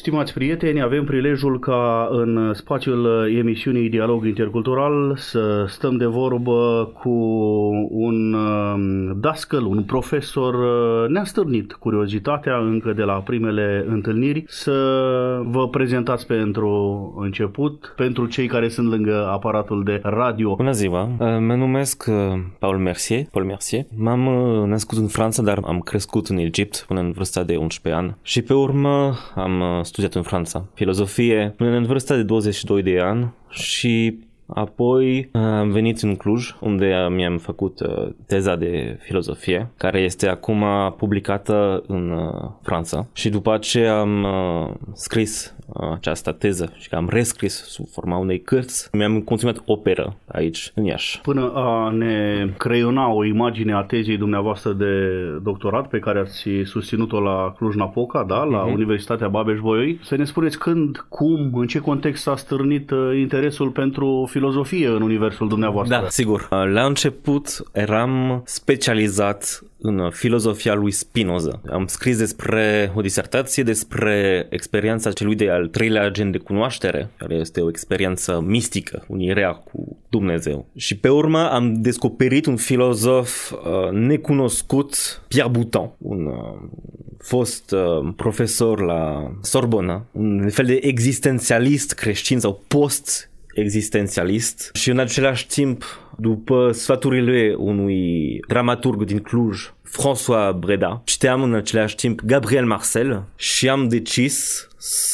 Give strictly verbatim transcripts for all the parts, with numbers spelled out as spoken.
Stimați prieteni, avem prilejul ca în spațiul emisiunii Dialog Intercultural să stăm de vorbă cu un dascăl, un profesor. Ne-a stârnit curiozitatea încă de la primele întâlniri să vă prezentați pentru început, pentru cei care sunt lângă aparatul de radio. Bună ziua, mă numesc Paul Mercier, Paul Mercier. M-am născut în Franța, dar am crescut în Egipt până în vârsta de unsprezece ani și pe urmă am studiat în Franța filozofie până în vârsta de douăzeci și doi de ani și apoi am venit în Cluj, unde mi-am făcut teza de filozofie, care este acum publicată în Franța. Și după ce am scris această teză și că am rescris sub forma unei cărți, mi-am continuat operă aici, în Iași. Până a ne creiona o imagine a tezei dumneavoastră de doctorat pe care ați susținut-o la Cluj-Napoca, da, la mm-hmm. Universitatea Babeș-Bolyai, să ne spuneți când, cum, în ce context s-a stârnit interesul pentru filozofie în universul dumneavoastră. Da, sigur. La început eram specializat în filozofia lui Spinoza. Am scris despre o disertație despre experiența celui de al treilea agent de cunoaștere, care este o experiență mistică, unirea cu Dumnezeu. Și pe urmă am descoperit un filozof uh, necunoscut, Pierre Boutan, un uh, fost uh, profesor la Sorbona, un fel de existențialist creștin sau post existențialist și în același timp, după sfaturile unui dramaturg din Cluj, François Breda, citeam în același timp Gabriel Marcel și am decis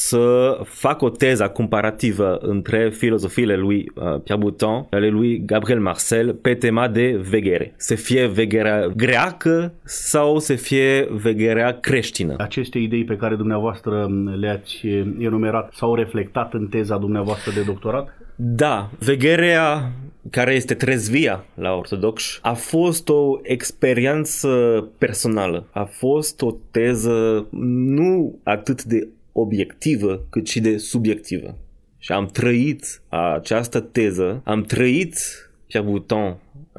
să fac o teză comparativă între filozofiile lui uh, Pierre Boutan, ale lui Gabriel Marcel, pe tema de veghere. Să fie vegherea greacă sau să fie vegherea creștină. Aceste idei pe care dumneavoastră le-ați enumerat s-au reflectat în teza dumneavoastră de doctorat? Da, vegherea, care este trezvia la ortodoxi, a fost o experiență personală. A fost o teză nu atât de obiectivă, cât și de subiectivă. Și am trăit această teză, am trăit Pierre Boutan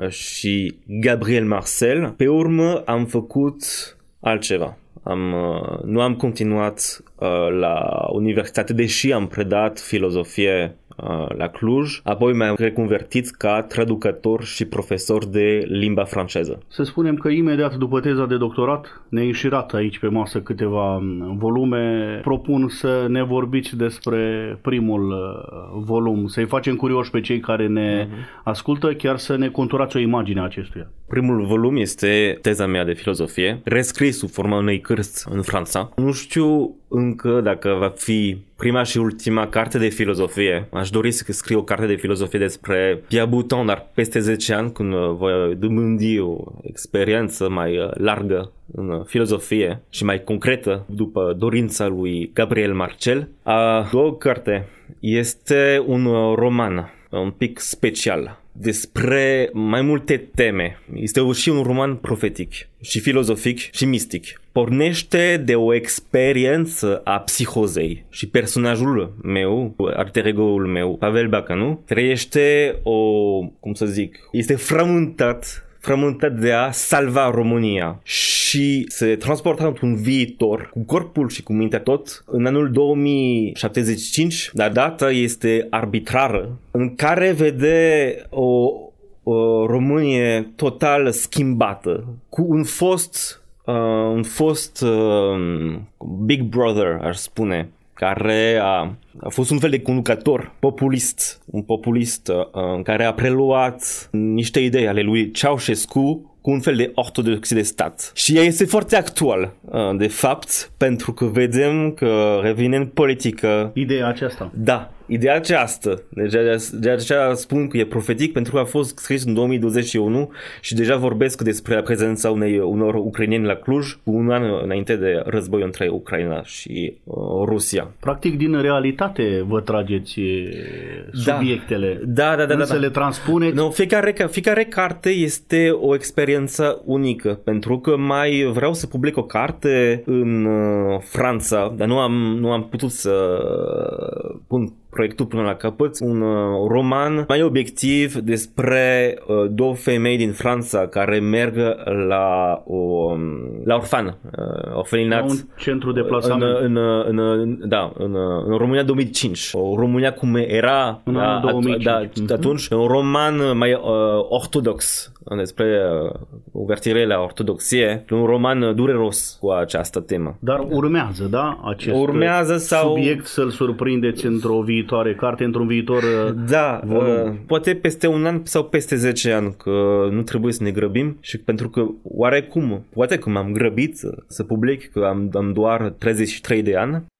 și Gabriel Marcel. Pe urmă am făcut altceva. Am, nu am continuat uh, la universitate, deși am predat filozofie uh, la Cluj. Apoi m-am reconvertit ca traducător și profesor de limba franceză. Să spunem că imediat după teza de doctorat ne-a înșirat aici pe masă câteva volume. Propun să ne vorbiți despre primul volum, să-i facem curioși pe cei care ne uh-huh. ascultă, chiar să ne conturați o imagine a acestuia. Primul volum este teza mea de filozofie, rescris sub forma unei cărți în Franța. Nu știu încă dacă va fi prima și ultima carte de filozofie. Aș dori să scriu o carte de filozofie despre Pierre Boutan, dar peste zece ani, când voi dobândi o experiență mai largă în filozofie și mai concretă, după dorința lui Gabriel Marcel. A doua carte este un roman un pic special despre mai multe teme. Este și un roman profetic și filozofic și mistic. Pornește de o experiență a psihozei și personajul meu, alter ego-ul meu, Pavel Bacanu, trăiește o, cum să zic, este frământat frământat de a salva România și se transportă într-un viitor cu corpul și cu mintea tot în anul două mii șaptezeci și cinci, dar data este arbitrară, în care vede o, o Românie total schimbată, cu un fost uh, un fost uh, Big Brother, aș spune, care a, a fost un fel de conducător populist, un populist uh, care a preluat niște idei ale lui Ceaușescu cu un fel de ortodoxie de stat. Și ea este foarte actual, uh, de fapt, pentru că vedem că revine în politică. Ideea aceasta. Da, ideea aceasta. Deci de aceea spun că e profetic, pentru că a fost scris în două mii douăzeci și unu și deja vorbesc despre prezența unei, unor ucraineni la Cluj, un an înainte de război între Ucraina și uh, Rusia. Practic, din realitate vă trageți subiectele. Da, da, da. da, să da. le transpuneți. No, fiecare, fiecare carte este o experiență unică, pentru că mai vreau să public o carte în uh, Franța, dar nu am, nu am putut să pun proiectul până la capăt, un uh, roman mai obiectiv despre uh, două femei din Franța care merg la o la orfană, uh, orfelinat, la un centru de plasament. În, în, în, da, în, în România două mii cinci. O România cum era în da, două mii cinci. Da, atunci, un roman mai uh, ortodox despre uh, uvertire la ortodoxie, un roman dureros cu această temă. Dar urmează, da? Acest urmează sau... subiect să-l surprindeți într-o viitoare carte, într-un viitor da, volum. Uh, poate peste un an sau peste zece ani, că nu trebuie să ne grăbim și pentru că oarecum, poate că m-am grăbit să public, că am, am doar treizeci și trei de ani,